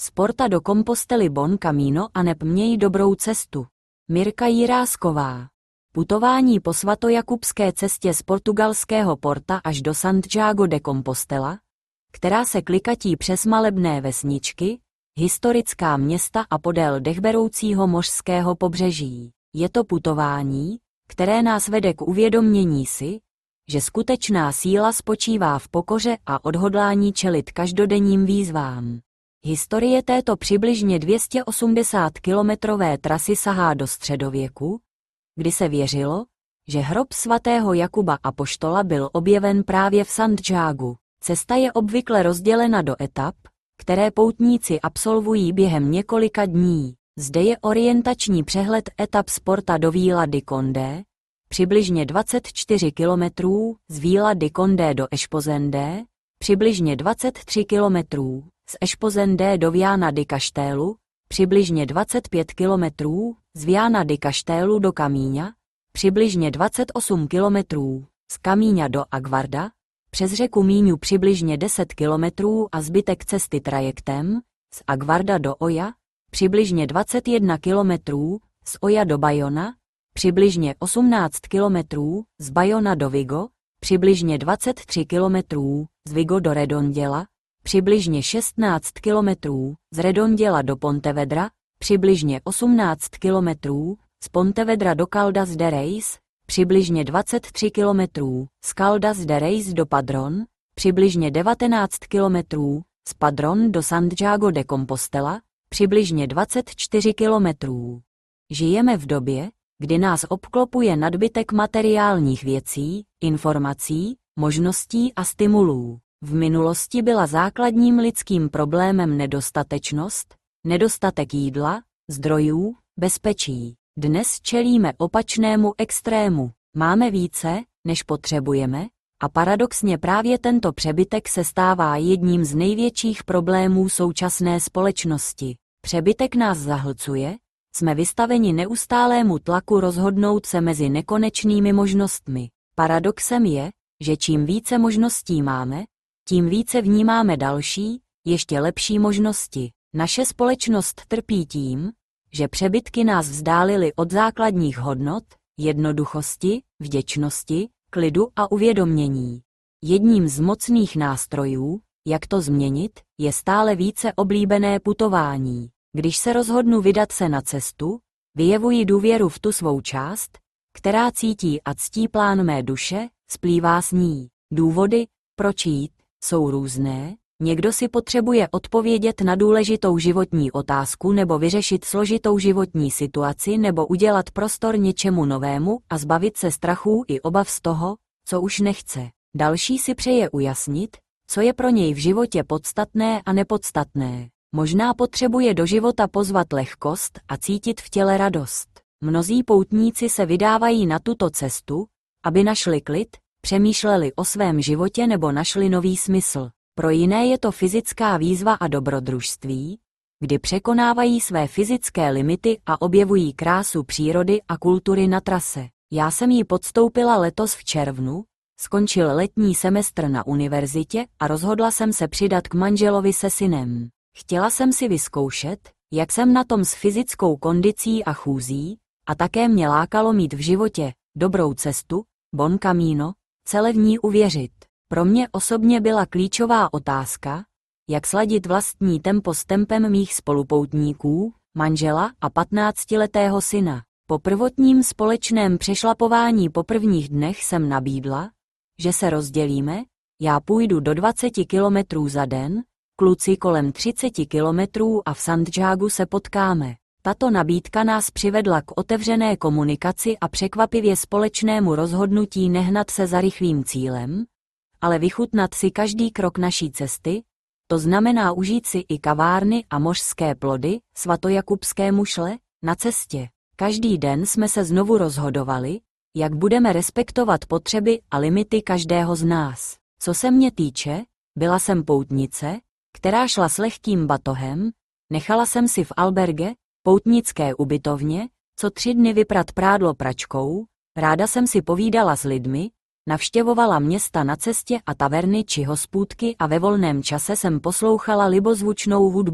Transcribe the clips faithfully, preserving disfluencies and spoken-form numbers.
Z Porta do Compostely Bon Camino aneb měj dobrou cestu. Mirka Jirásková. Putování po svatojakubské cestě z portugalského Porta až do Santiago de Compostela, která se klikatí přes malebné vesničky, historická města a podél dechberoucího mořského pobřeží. Je to putování, které nás vede k uvědomění si, že skutečná síla spočívá v pokoře a odhodlání čelit každodenním výzvám. Historie této přibližně dvě stě osmdesát kilometrové trasy sahá do středověku, kdy se věřilo, že hrob svatého Jakuba apoštola byl objeven právě v Santiagu. Cesta je obvykle rozdělena do etap, které poutníci absolvují během několika dní. Zde je orientační přehled etap z Porta do Vila di Condé, přibližně dvacet čtyři kilometrů, z Vila di Condé do Esposendé, přibližně dvacet tři kilometrů, z Esposendé do Viana di Castelo, přibližně dvacet pět kilometrů, z Viana di Castelo do Camíňa, přibližně dvacet osm kilometrů, z Camíňa do Aguarda, přes řeku Míňu přibližně deset kilometrů a zbytek cesty trajektem, z Aguarda do Oja, přibližně dvacet jedna kilometrů, z Oja do Bayona, přibližně osmnáct kilometrů, z Bayona do Vigo, přibližně dvacet tři kilometrů, z Vigo do Redondela, přibližně šestnáct kilometrů, z Redondela do Pontevedra, přibližně osmnáct kilometrů, z Pontevedra do Caldas de Reis, přibližně dvacet tři kilometrů, z Caldas de Reis do Padrón, přibližně devatenáct kilometrů, z Padrón do Santiago de Compostela, přibližně dvacet čtyři kilometrů. Žijeme v době, kdy nás obklopuje nadbytek materiálních věcí, informací, možností a stimulů. V minulosti byla základním lidským problémem nedostatečnost, nedostatek jídla, zdrojů, bezpečí. Dnes čelíme opačnému extrému. Máme více, než potřebujeme, a paradoxně právě tento přebytek se stává jedním z největších problémů současné společnosti. Přebytek nás zahlcuje, jsme vystaveni neustálému tlaku rozhodnout se mezi nekonečnými možnostmi. Paradoxem je, že čím více možností máme, tím více vnímáme další, ještě lepší možnosti. Naše společnost trpí tím, že přebytky nás vzdálily od základních hodnot, jednoduchosti, vděčnosti, klidu a uvědomění. Jedním z mocných nástrojů, jak to změnit, je stále více oblíbené putování. Když se rozhodnu vydat se na cestu, vyjevuji důvěru v tu svou část, která cítí a ctí plán mé duše, splývá s ní. Důvody, proč jít, jsou různé. Někdo si potřebuje odpovědět na důležitou životní otázku nebo vyřešit složitou životní situaci nebo udělat prostor něčemu novému a zbavit se strachů i obav z toho, co už nechce. Další si přeje ujasnit, co je pro něj v životě podstatné a nepodstatné. Možná potřebuje do života pozvat lehkost a cítit v těle radost. Mnozí poutníci se vydávají na tuto cestu, aby našli klid, přemýšleli o svém životě nebo našli nový smysl. Pro jiné je to fyzická výzva a dobrodružství, kdy překonávají své fyzické limity a objevují krásu přírody a kultury na trase. Já jsem ji podstoupila letos v červnu, skončil letní semestr na univerzitě a rozhodla jsem se přidat k manželovi se synem. Chtěla jsem si vyzkoušet, jak jsem na tom s fyzickou kondicí a chůzí, a také mě lákalo mít v životě dobrou cestu, bon camino, celé v ní uvěřit. Pro mě osobně byla klíčová otázka, jak sladit vlastní tempo s tempem mých spolupoutníků, manžela a patnáctiletého syna. Po prvotním společném přešlapování po prvních dnech jsem nabídla, že se rozdělíme, já půjdu do dvacet kilometrů za den, kluci kolem třicet kilometrů a v Santiagu se potkáme. Tato nabídka nás přivedla k otevřené komunikaci a překvapivě společnému rozhodnutí nehnat se za rychlým cílem, ale vychutnat si každý krok naší cesty, to znamená užít si i kavárny a mořské plody, svatojakubské mušle, na cestě. Každý den jsme se znovu rozhodovali, jak budeme respektovat potřeby a limity každého z nás. Co se mě týče, byla jsem poutnice, která šla s lehkým batohem, nechala jsem si v alberge, poutnické ubytovně, co tři dny vyprat prádlo pračkou, ráda jsem si povídala s lidmi, navštěvovala města na cestě a taverny či hospůdky a ve volném čase jsem poslouchala libozvučnou hudbu.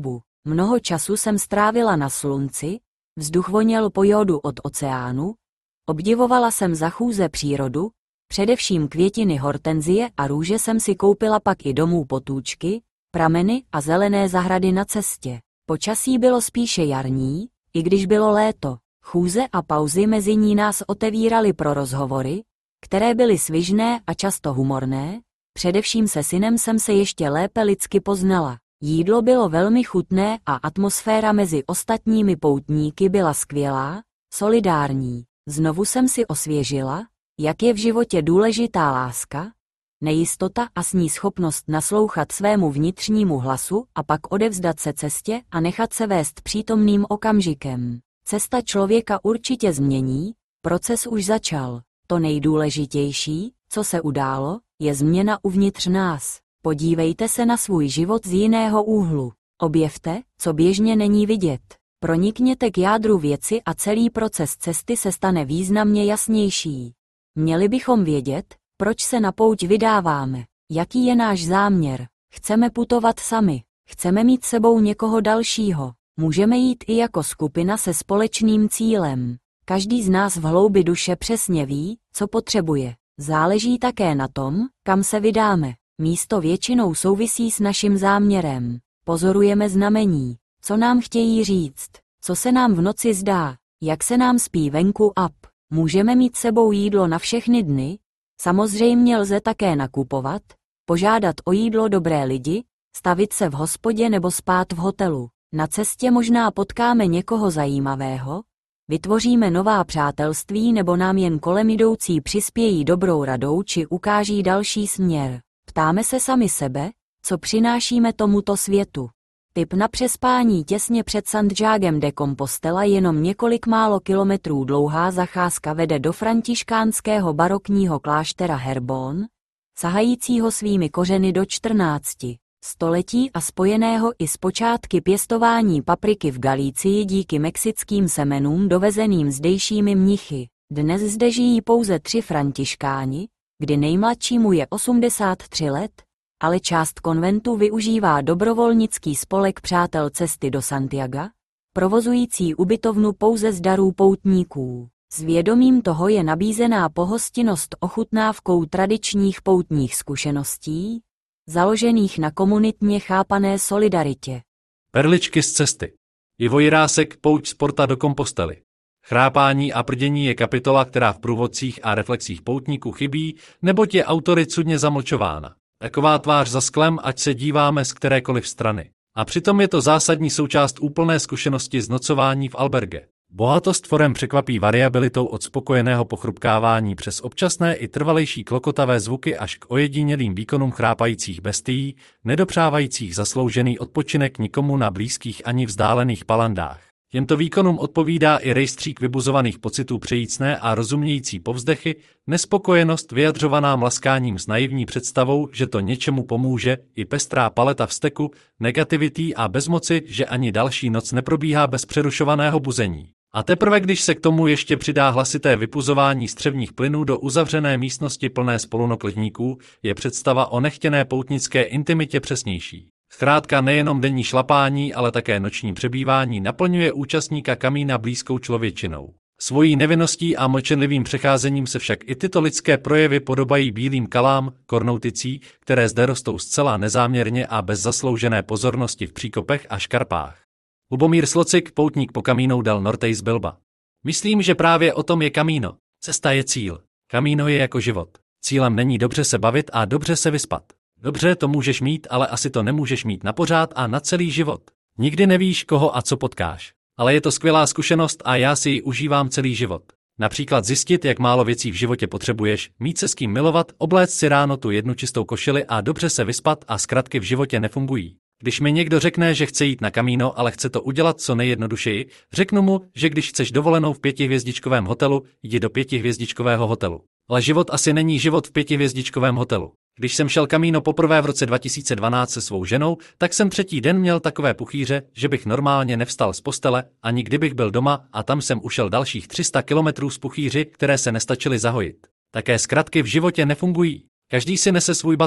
Mnoho času jsem strávila na slunci, vzduch voněl po jódu od oceánu, obdivovala jsem za chůze přírodu, především květiny hortenzie a růže jsem si koupila pak i domů potůčky, prameny a zelené zahrady na cestě. Počasí bylo spíše jarní, i když bylo léto. Chůze a pauzy mezi ní nás otevíraly pro rozhovory, které byly svižné a často humorné, především se synem jsem se ještě lépe lidsky poznala. Jídlo bylo velmi chutné a atmosféra mezi ostatními poutníky byla skvělá, solidární. Znovu jsem si osvěžila, jak je v životě důležitá láska, nejistota a s ní schopnost naslouchat svému vnitřnímu hlasu a pak odevzdat se cestě a nechat se vést přítomným okamžikem. Cesta člověka určitě změní, proces už začal. To nejdůležitější, co se událo, je změna uvnitř nás. Podívejte se na svůj život z jiného úhlu. Objevte, co běžně není vidět. Pronikněte k jádru věci a celý proces cesty se stane významně jasnější. Měli bychom vědět, proč se na pouť vydáváme, jaký je náš záměr. Chceme putovat sami, chceme mít sebou někoho dalšího. Můžeme jít i jako skupina se společným cílem. Každý z nás v hloubi duše přesně ví, co potřebuje. Záleží také na tom, kam se vydáme. Místo většinou souvisí s naším záměrem. Pozorujeme znamení, co nám chtějí říct, co se nám v noci zdá, jak se nám spí venku up. Můžeme mít sebou jídlo na všechny dny, samozřejmě lze také nakupovat, požádat o jídlo dobré lidi, stavit se v hospodě nebo spát v hotelu. Na cestě možná potkáme někoho zajímavého, vytvoříme nová přátelství nebo nám jen kolem jdoucí přispějí dobrou radou či ukáží další směr. Ptáme se sami sebe, co přinášíme tomuto světu. Tip na přespání těsně před Santiagem de Compostela jenom několik málo kilometrů dlouhá zacházka vede do františkánského barokního kláštera Herbón, sahajícího svými kořeny do čtrnácti století a spojeného i s počátky pěstování papriky v Galicii díky mexickým semenům dovezeným zdejšími mnichy. Dnes zde žijí pouze tři františkáni, kdy nejmladšímu je osmdesát tři let, ale část konventu využívá dobrovolnický spolek Přátel cesty do Santiaga, provozující ubytovnu pouze z darů poutníků. S vědomím toho je nabízená pohostinnost ochutnávkou tradičních poutních zkušeností, založených na komunitně chápané solidaritě. Perličky z cesty. Ivo Jirásek, pouť z Porta do Compostely. Chrápání a prdění je kapitola, která v průvodcích a reflexích poutníků chybí, neboť je autory cudně zamlčována. Taková tvář za sklem, ať se díváme z kterékoliv strany. A přitom je to zásadní součást úplné zkušenosti z nocování v alberge. Bohatost forem překvapí variabilitou od spokojeného pochrupkávání přes občasné i trvalejší klokotavé zvuky až k ojedinělým výkonům chrápajících bestií, nedopřávajících zasloužený odpočinek nikomu na blízkých ani vzdálených palandách. Těmto výkonům odpovídá i rejstřík vybuzovaných pocitů přejícné a rozumějící povzdechy, nespokojenost vyjadřovaná mlaskáním s naivní představou, že to něčemu pomůže, i pestrá paleta vzteku, negativitý a bezmoci, že ani další noc neprobíhá bez přerušovaného buzení. A teprve když se k tomu ještě přidá hlasité vypuzování střevních plynů do uzavřené místnosti plné spolunoklidníků, je představa o nechtěné poutnické intimitě přesnější. Zkrátka nejenom denní šlapání, ale také noční přebývání naplňuje účastníka kamína blízkou člověčinou. Svojí nevinností a mlčenlivým přecházením se však i tyto lidské projevy podobají bílým kalám, kornouticí, které zde rostou zcela nezáměrně a bez zasloužené pozornosti v příkopech a škarpách. Lubomír Slocik, poutník po Camino del Norte z Bilba. Myslím, že právě o tom je Camino. Cesta je cíl. Camino je jako život. Cílem není dobře se bavit a dobře se vyspat. Dobře, to můžeš mít, ale asi to nemůžeš mít na pořád a na celý život. Nikdy nevíš, koho a co potkáš. Ale je to skvělá zkušenost a já si ji užívám celý život. Například zjistit, jak málo věcí v životě potřebuješ, mít se s kým milovat, obléct si ráno tu jednu čistou košili a dobře se vyspat a zkratky v životě nefungují. Když mi někdo řekne, že chce jít na Camino, ale chce to udělat co nejjednodušeji, řeknu mu, že když chceš dovolenou v pětihvězdičkovém hotelu, jdi do pětihvězdičkového hotelu. Ale život asi není život v pětihvězdičkovém hotelu. Když jsem šel Camino poprvé v roce dva tisíce dvanáct se svou ženou, tak jsem třetí den měl takové puchýře, že bych normálně nevstal z postele, ani kdybych byl doma, a tam jsem ušel dalších tři sta kilometrů z puchýři, které se nestačily zahojit. Také zkratky v životě nefungují. Každý si nese svůj batoh.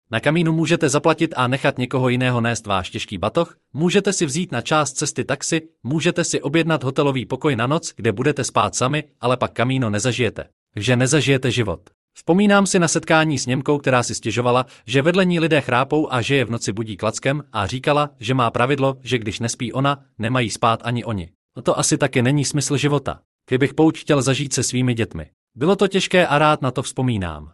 Na Kamínu můžete zaplatit a nechat někoho jiného nést váš těžký batoh, můžete si vzít na část cesty taxi, můžete si objednat hotelový pokoj na noc, kde budete spát sami, ale pak Kamíno nezažijete. Že nezažijete život. Vzpomínám si na setkání s Němkou, která si stěžovala, že vedle ní lidé chrápou a že je v noci budí klackem a říkala, že má pravidlo, že když nespí ona, nemají spát ani oni. No to asi taky není smysl života. Kdybych pouť chtěl zažít se svými dětmi. Bylo to těžké a rád na to vzpomínám.